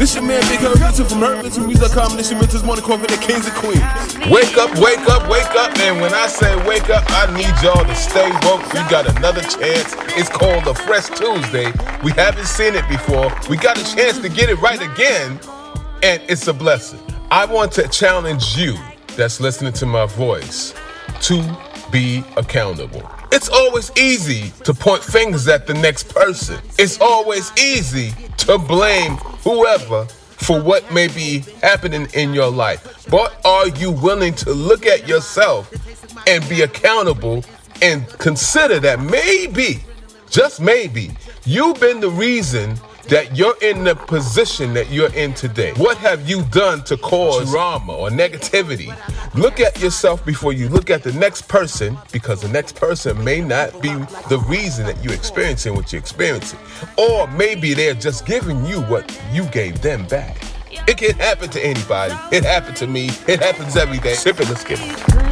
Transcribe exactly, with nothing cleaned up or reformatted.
This your man Big Herb Mitchell from herb mitchell music dot com. This your mentor's morning call for the kings and queens. Wake up, wake up, wake up. And when I say wake up, I need y'all to stay woke. We got another chance. It's called a Fresh Tuesday. We haven't seen it before. We got a chance to get it right again. And it's a blessing. I want to challenge you that's listening to my voice to be accountable. It's always easy to point fingers at the next person. It's always easy to blame whoever for what may be happening in your life. But are you willing to look at yourself and be accountable and consider that maybe, just maybe, you've been the reason that you're in the position that you're in today? What have you done to cause drama or negativity? Look at yourself before you look at the next person, because the next person may not be the reason that you're experiencing what you're experiencing. Or maybe they're just giving you what you gave them back. It can happen to anybody. It happened to me. It happens every day. Sip it, let's get it.